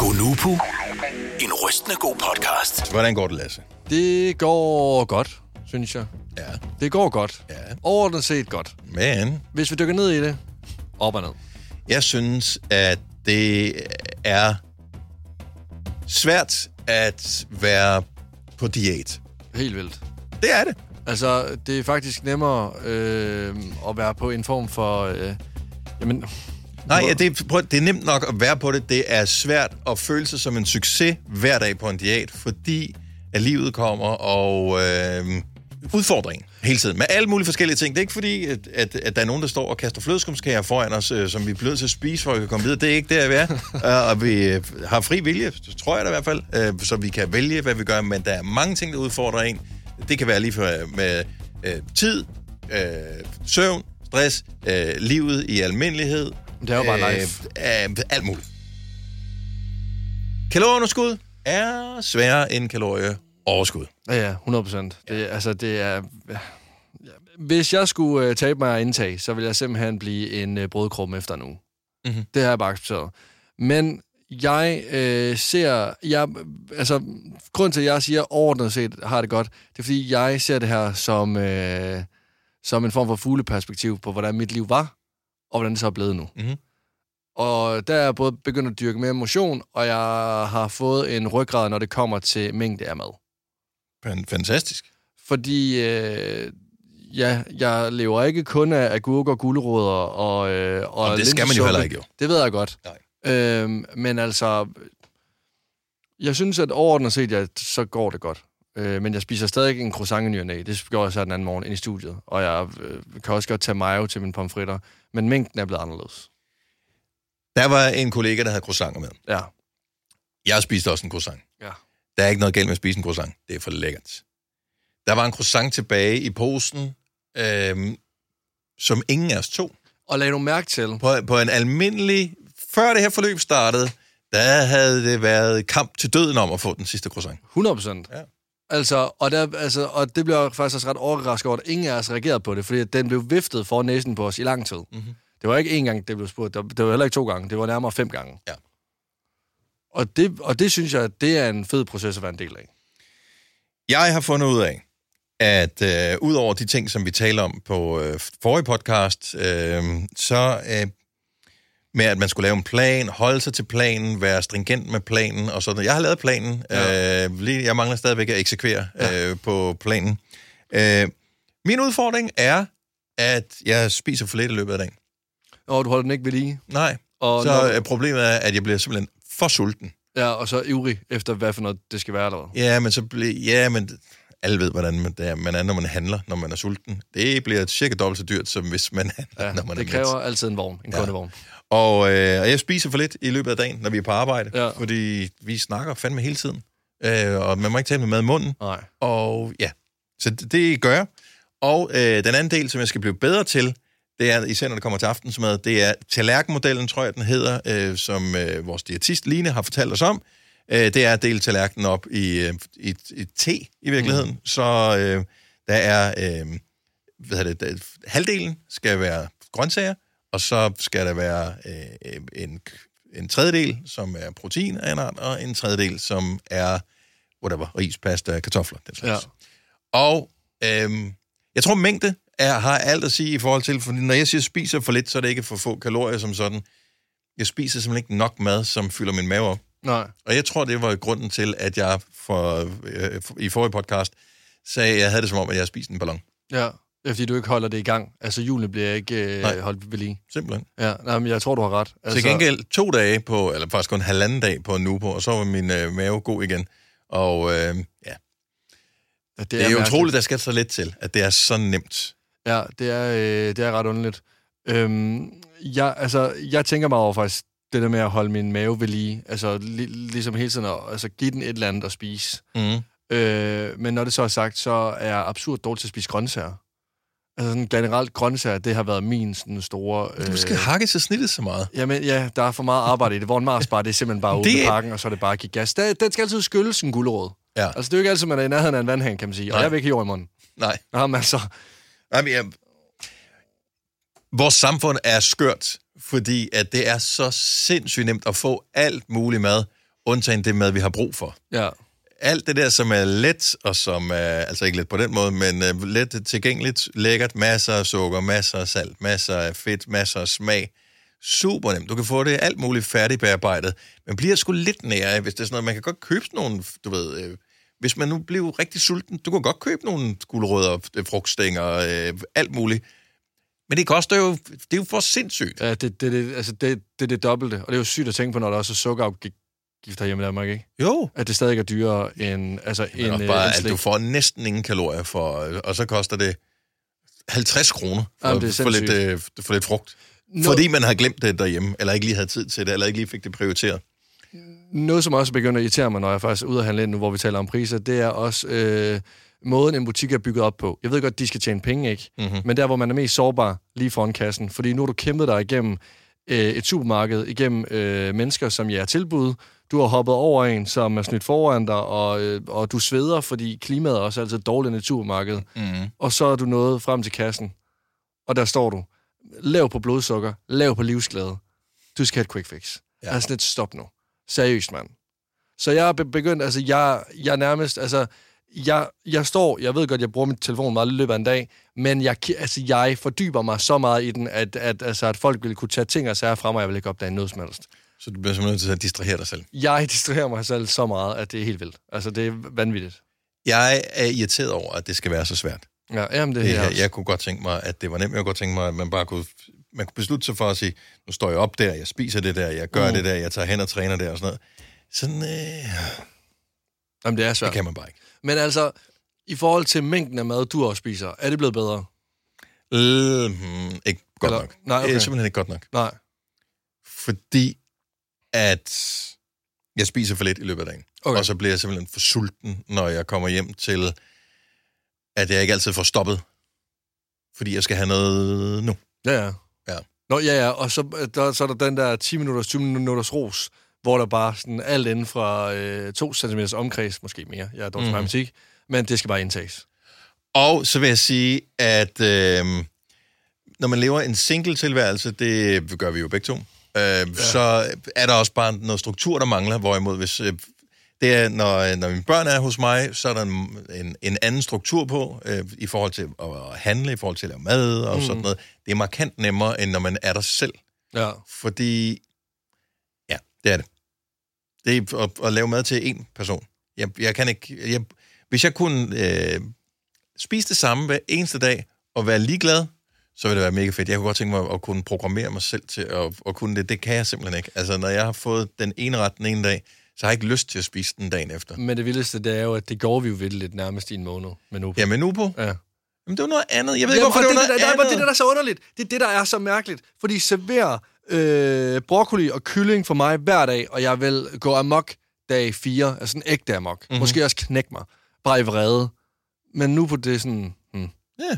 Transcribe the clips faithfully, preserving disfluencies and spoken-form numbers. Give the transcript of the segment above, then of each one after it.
Gonupo. En rystende god podcast. Hvordan går det, Lasse? Det går godt, synes jeg. Ja. Det går godt. Ja. Overordnet set godt. Men Hvis vi dykker ned i det, op og ned. jeg synes, at det er svært at være på diæt. Helt vildt. Det er det. Altså, det er faktisk nemmere øh, at være på en form for... Øh, jamen... Nej, ja, det, er, prøv, det er nemt nok at være på det. Det er svært at føle sig som en succes hver dag på en diæt, fordi at livet kommer og øh, udfordring hele tiden. Med alle mulige forskellige ting. Det er ikke fordi, at, at, at der er nogen, der står og kaster flødeskumskager foran os, øh, som vi er blevet til at spise, for at vi kan komme videre. Det er ikke der, vi er. uh, og vi øh, har fri vilje, tror jeg da i hvert fald, øh, så vi kan vælge, hvad vi gør. Men der er mange ting, der udfordrer en. Det kan være lige for, med øh, tid, øh, søvn, stress, øh, livet i almindelighed. Det er jo bare life. Øh, øh, alt muligt. Kalorieunderskud er sværere end kalorieoverskud. Ja, ja, hundrede procent. Det, altså, det er... Ja. Hvis jeg skulle uh, tabe mig af indtag, så ville jeg simpelthen blive en uh, brødkrumme efter nu. Mm-hmm. Det har jeg bare accepteret. Men jeg øh, ser... Jeg, altså, grunden til, at jeg siger overordnet set har det godt, det er, fordi jeg ser det her som, øh, som en form for fugleperspektiv på, hvordan mit liv var, og hvordan det så er blevet nu. Mm-hmm. Og der er jeg både begyndt at dyrke mere motion, og jeg har fået en ryggrad, når det kommer til mængde af mad. Fantastisk. Fordi øh, ja, jeg lever ikke kun af agurker, gulerødder og øh, og, og det skal man jo heller ikke, jo. Det ved jeg godt. Nej. Øhm, men altså, jeg synes, at overordnet set, ja, så går det godt. Øh, men jeg spiser stadig en croissant i ny og næ. Det gjorde jeg så den anden morgen ind i studiet. Og jeg øh, kan også godt tage mayo til mine pomfritter. Men mængden er blevet anderledes. Der var en kollega, der havde croissanter med. Ja. Jeg spiste også en croissant. Ja. Der er ikke noget galt med at spise en croissant. Det er for lækkert. Der var en croissant tilbage i posen, øhm, som ingen af os tog. Og lad du mærke til. På, på en almindelig... Før det her forløb startede, der havde det været kamp til døden om at få den sidste croissant. hundrede procent. Ja. Altså, og, der, altså, og det blev jeg faktisk også ret overrasket over, at ingen af os reagerede på det, fordi den blev viftet for næsen på os i lang tid. Mm-hmm. Det var ikke én gang, det blev spurgt. Det var heller ikke to gange. Det var nærmere fem gange. Ja. Og det, og det synes jeg, det er en fed proces at være en del af. Jeg har fundet ud af, at øh, ud over de ting, som vi taler om på øh, forrige podcast, øh, så øh, med at man skulle lave en plan, holde sig til planen, være stringent med planen og sådan. Jeg har lavet planen. Ja. Øh, lige, jeg mangler stadigvæk at eksekvere ja. øh, på planen. Øh, min udfordring er, at jeg spiser for lidt i løbet af dagen. Og du holder den ikke ved lige. Nej. Og så når... problemet er, at jeg bliver simpelthen for sulten. Ja, og så ivrig efter, hvad for noget det skal være, eller hvad? Ja, men så bliver... Ja, men alle ved, hvordan man er, man er, når man handler, når man er sulten. Det bliver cirka dobbelt så dyrt, som hvis man handler, ja, når man det er kræver mæt. altid en vogn, en ja. kundevogn. Og, øh, og jeg spiser for lidt i løbet af dagen, når vi er på arbejde, ja. fordi vi snakker fandme hele tiden. Øh, og man må ikke tale med mad i munden. Nej. Og ja, så det, det gør jeg. Og øh, den anden del, som jeg skal blive bedre til, det er, især når det kommer til aftensmad, det er tallerkenmodellen, tror jeg, den hedder, øh, som øh, vores diætist Line har fortalt os om. Øh, det er at dele tallerkenen op i, øh, i, i te, i virkeligheden. Mm. Så øh, der er, øh, hvad hedder det, der, halvdelen skal være grøntsager, og så skal der være øh, en, en tredjedel, som er protein af en art, og en tredjedel, som er, whatever, ris, pasta, kartofler, den slags. Ja. Og øh, jeg tror, mængde er, har alt at sige i forhold til, for når jeg siger spiser for lidt, så er det ikke for få kalorier som sådan. Jeg spiser simpelthen ikke nok mad, som fylder min mave op. Nej. Og jeg tror, det var grunden til, at jeg for, øh, i forrige podcast sagde, at jeg havde det som om, at jeg spiste en ballon. Ja, fordi du ikke holder det i gang. Altså, julen bliver ikke øh, holdt ved lige. Simpelthen. Ja, nej, men jeg tror, du har ret. Altså... Til gengæld to dage på, eller faktisk kun en halvanden dag på en uge på, og så var min øh, mave god igen. Og øh, ja, det er, det er jo utroligt, der skal så lidt til, at det er så nemt. Ja, det er, øh, det er ret underligt. Øhm, jeg, altså, jeg tænker mig over faktisk det der med at holde min mave ved lige. Altså, li- ligesom hele tiden at altså, give den et eller andet at spise. Mm. Øh, men når det så er sagt, så er jeg absurd dårlig til at spise grøntsager. Altså sådan generelt grøntsager, det har været min sådan store... Øh... Du skal hakke så snittet så meget. Jamen ja, der er for meget arbejde i det. Hvor en Mars bare, det er simpelthen bare åbne det... pakken, og så er det bare at give gas. Den, den skal altid skylles en gulerod. Ja. Altså det er jo ikke altid, man er i nærheden af en vandhæng, kan man sige. Nej. Og jeg vil ikke jord i munden. Nej. Jamen altså... Jamen, jeg... Vores samfund er skørt, fordi at det er så sindssygt nemt at få alt muligt mad, undtagen det mad, vi har brug for. Ja. Alt det der, som er let, og som er, altså ikke let på den måde, men uh, let tilgængeligt, lækkert, masser af sukker, masser af salt, masser af fedt, masser af smag. Super nemt. Du kan få det alt muligt færdigbearbejdet, men bliver sgu lidt nære, hvis det er sådan noget. Man kan godt købe sådan nogle, du ved, øh, hvis man nu bliver rigtig sulten, du kan godt købe nogle gulerødder, frugtstænger, øh, alt muligt. Men det koster jo, det er jo for sindssygt. Ja, det, det, det, altså det, det er det dobbelte, og det er jo sygt at tænke på, når der også er sukkerafgift herhjemme i Danmark, ikke? Jo. At det stadig er dyrere end, altså Men en, også bare, en at slik. du får næsten ingen kalorier for, og så koster det halvtreds kroner for, Jamen, det er for, lidt, sindssygt. øh, for lidt frugt. Nå- Fordi man har glemt det derhjemme, eller ikke lige havde tid til det, eller ikke lige fik det prioriteret. Noget, som også begynder at irritere mig, når jeg faktisk er ude at handle ind nu, hvor vi taler om priser, det er også øh, måden, en butik er bygget op på. Jeg ved godt, de skal tjene penge, ikke? Mm-hmm. Men der, hvor man er mest sårbar, lige foran kassen. Fordi nu har du kæmpet dig igennem øh, et supermarked, igennem øh, mennesker, som jeg er tilbud. Du har hoppet over en, som er snydt foran dig, og, øh, og du sveder, fordi klimaet er også altid dårligt i et supermarked. Mm-hmm. Og så er du nået frem til kassen, og der står du. Lav på blodsukker, lav på livsglæde. Du skal have et quick fix. Ja. Altså lidt stop nu. Seriøst, mand. Så jeg er begyndt, altså jeg, jeg nærmest, altså jeg, jeg står, jeg ved godt, jeg bruger min telefon meget i løbet af en dag, men jeg, altså, jeg fordyber mig så meget i den, at, at, altså, at folk ville kunne tage ting og sager fra mig, og jeg vil ikke opdage noget som helst. Så du bliver simpelthen nødt til at distrahere dig selv. Jeg distraherer mig selv så meget, at det er helt vildt. Altså, det er vanvittigt. Jeg er irriteret over, at det skal være så svært. Ja, jamen det, det her. Jeg, jeg kunne godt tænke mig, at det var nemt. Jeg kunne godt tænke mig, at man bare kunne, man kunne beslutte sig for at sige, nu står jeg op der, jeg spiser det der, jeg gør mm. det der, jeg tager hen og træner der og sådan noget. Sådan, øh... Jamen, det er svært. Det kan man bare ikke. Men altså, i forhold til mængden af mad, du også spiser, er det blevet bedre? Øh, hmm, ikke godt Eller, nok. Nej, okay. Det er simpelthen ikke godt nok. Nej. Fordi at jeg spiser for lidt i løbet af dagen. Okay. Og så bliver jeg simpelthen for sulten, når jeg kommer hjem til, at jeg ikke altid får stoppet. Fordi jeg skal have noget nu. Ja, ja. Ja. Nå, ja, ja. Og så, der, så er der den der ti minutters, tyve minutters ros, hvor der bare sådan alt inden fra øh, to centimeters omkreds, måske mere. Jeg er dog til Mhm. matematik. Men det skal bare indtages. Og så vil jeg sige, at øh, når man lever en single-tilværelse, det gør vi jo begge to, øh, ja. så er der også bare noget struktur, der mangler. Hvorimod, hvis øh, det er, når, når mine børn er hos mig, så er der en, en, en anden struktur på, øh, i forhold til at handle, i forhold til at lave mad og mm. sådan noget. Det er markant nemmere, end når man er der selv. Ja. Fordi, ja, det er det. Det er at, at lave mad til én person. Jeg, jeg kan ikke... Jeg, hvis jeg kunne øh, spise det samme hver eneste dag, og være ligeglad, så ville det være mega fedt. Jeg kunne godt tænke mig at kunne programmere mig selv til at, at kunne det. Det kan jeg simpelthen ikke. Altså, når jeg har fået den ene ret den ene dag, så har jeg ikke lyst til at spise den dagen efter. Men det vildeste, det er jo, at det går vi jo ved lidt nærmest i en måned med Nubo. Ja, med Nubo? Ja. Men det var noget andet. Jeg ved ikke, Jamen, hvorfor det, det var det, noget der, andet. der, det, der er så underligt. Det er det, der er så mærkeligt. Fordi serverer øh, broccoli og kylling for mig hver dag, og jeg vil gå amok dag fire, altså en ægte amok. Mm-hmm. Måske også knække mig. Bare i vrede. Men nu på det sådan... Hmm. Ja.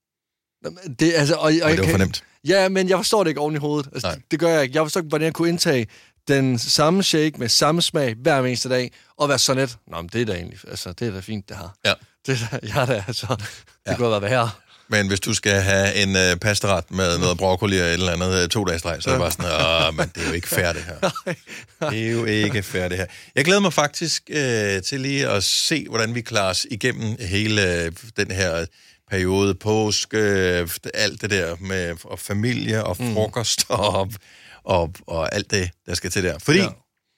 Det, altså, og, og, og det var kan, for nemt. Ja, men jeg forstår det ikke oven i hovedet. Altså, det, det gør jeg ikke. Jeg forstår ikke, hvordan jeg kunne indtage den samme shake med samme smag hver eneste dag, og være sådan et. Nå, men det er da egentlig, altså, det er da fint, det her. Ja. Det er da, jeg er da, altså, det Ja. kunne have været her. Men hvis du skal have en øh, pastaret med noget broccoli og et eller andet øh, to dages streg, så er det bare sådan, åh, men det er jo ikke fair, det her. Det er jo ikke fair, det her. Jeg glæder mig faktisk øh, til lige at se, hvordan vi klarer os igennem hele øh, den her periode, påske, øh, alt det der med og familie og frokost mm. og, og, og alt det, der skal til der. Fordi, ja,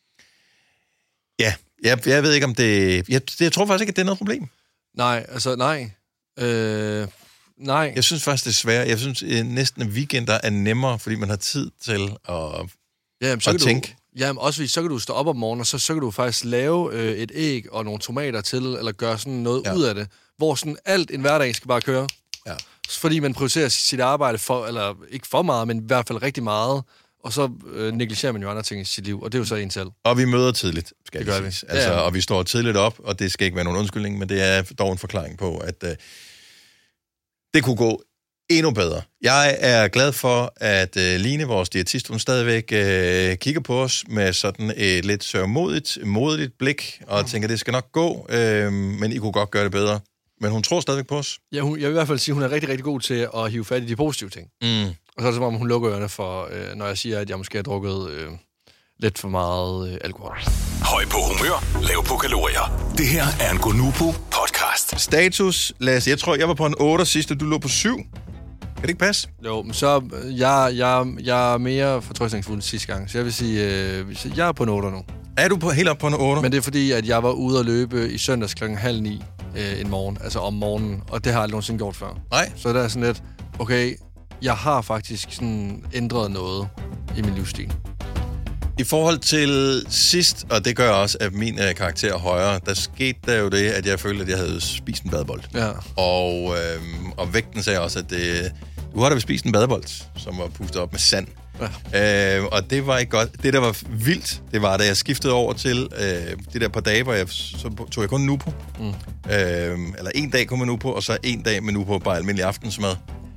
ja jeg, jeg ved ikke, om det... Jeg, jeg tror faktisk ikke, at det er noget problem. Nej, altså, nej. Øh, nej. Jeg synes faktisk, det er svært. Jeg synes øh, næsten, at weekender er nemmere, fordi man har tid til at, jamen, så at kan tænke. Du, jamen, også fordi, så kan du stå op om morgenen, og så, så kan du faktisk lave øh, et æg og nogle tomater til, eller gøre sådan noget ja. ud af det, hvor sådan alt en hverdag skal bare køre. Ja. Fordi man prioriterer sit arbejde for, eller ikke for meget, men i hvert fald rigtig meget, og så øh, negligerer man jo andre ting i sit liv, og det er jo så en selv. Og vi møder tidligt, skal det gør vi. Altså, ja, ja. Og vi står tidligt op, og det skal ikke være nogen undskyldning, men det er dog en forklaring på, at øh, det kunne gå endnu bedre. Jeg er glad for, at øh, Line, vores diætist, hun stadigvæk øh, kigger på os med sådan et lidt sørmodigt, modigt blik, og mm. tænker, det skal nok gå, øh, men I kunne godt gøre det bedre. Men hun tror stadigvæk på os. Ja, hun, jeg vil i hvert fald sige, at hun er rigtig, rigtig god til at hive fat i de positive ting. Mm. Og så er det som om, hun lukker ørerne for, øh, når jeg siger, at jeg måske har drukket øh, lidt for meget øh, alkohol. Høj på humør, lav på kalorier. Det her er en Gonubo podcast. Status, Lasse. Jeg tror, jeg var på en otter sidst, og du lå på syv. Kan det ikke passe? Jo, men så jeg, jeg, jeg er mere fortrøstningsfuld end sidste gang. Så jeg vil sige, øh, jeg er på en otter nu. Er du på, helt op på en otter? Men det er fordi, at jeg var ude at løbe i søndags klokken halv ni øh, en morgen. Altså om morgenen. Og det har jeg aldrig nogensinde gjort før. Nej. Så der er sådan lidt, okay, jeg har faktisk sådan ændret noget i min livsstil. I forhold til sidst, og det gør også, at min øh, karakter er højere, der skete der jo det, at jeg følte, at jeg havde spist en badebold. Ja. Og, øh, og vægten sagde også, at det, du har da spist en badebold, som var pustet op med sand. Ja. Øh, og det var ikke godt. Det, der var vildt, det var, da jeg skiftede over til øh, det der par dage, hvor jeg, så tog jeg kun Nupo. Mm. Øh, eller en dag kom med Nupo, og så en dag med Nupo, bare almindelig aftensmad.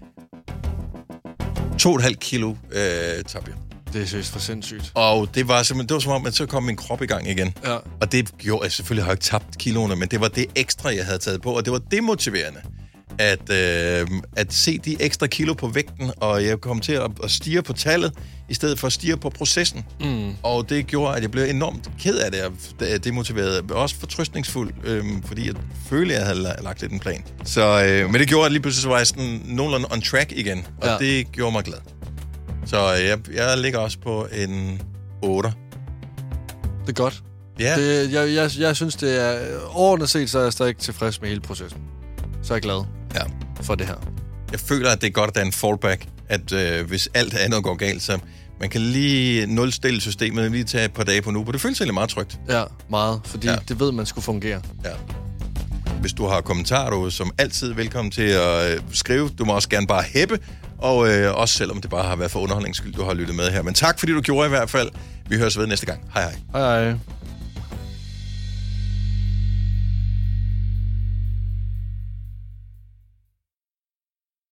To og et halvt kilo øh, tabte jeg. Det er seriøst for sindssygt. Og det var simpelthen, det var som om, at så kom min krop i gang igen. Ja. Og det gjorde, jeg selvfølgelig har jeg ikke tabt kiloene, men det var det ekstra, jeg havde taget på, og det var demotiverende. At, øh, at se de ekstra kilo på vægten, og jeg kom til at, at stirre på tallet, i stedet for at stirre på processen. Mm. Og det gjorde, at jeg blev enormt ked af det, og demotiveret. Også fortrøstningsfuld, øh, fordi jeg følte, at jeg havde lagt lidt en plan. Så, øh, men det gjorde, at lige pludselig så var jeg sådan nogenlunde on track igen, og ja. Det gjorde mig glad. Så jeg, jeg ligger også på en otter. Det er godt. Ja. Det, jeg, jeg, jeg synes, det er... Overordnet set, så er jeg stadig tilfreds med hele processen. Så er jeg glad ja. For det her. Jeg føler, at det er godt, at der er en fallback. At øh, hvis alt andet går galt, så man kan lige nulstille systemet, lige tage et par dage på nu. Det føles egentlig meget trygt. Ja, meget. Fordi ja. Det ved, man skulle fungere. Ja. Hvis du har kommentarer, du er som altid velkommen til at øh, skrive. Du må også gerne bare hæppe. Og øh, også selvom det bare har været for underholdningsskyld, du har lyttet med her. Men tak, fordi du gjorde i hvert fald. Vi høres ved næste gang. Hej hej. Hej hej.